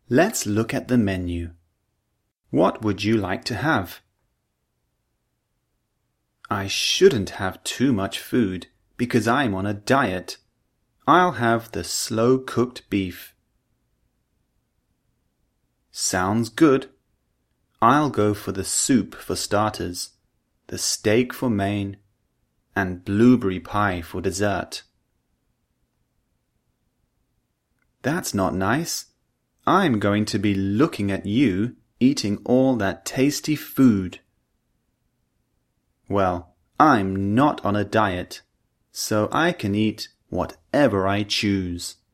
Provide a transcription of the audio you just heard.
Let's look at the menu. What would you like to have? I shouldn't have too much food because I'm on a diet. I'll have the slow-cooked beef. Sounds good. I'll go for the soup for starters, the steak for main, and blueberry pie for dessert. That's not nice. I'm going to be looking at you eating all that tasty food. Well, I'm not on a diet, so I can eat whatever I choose.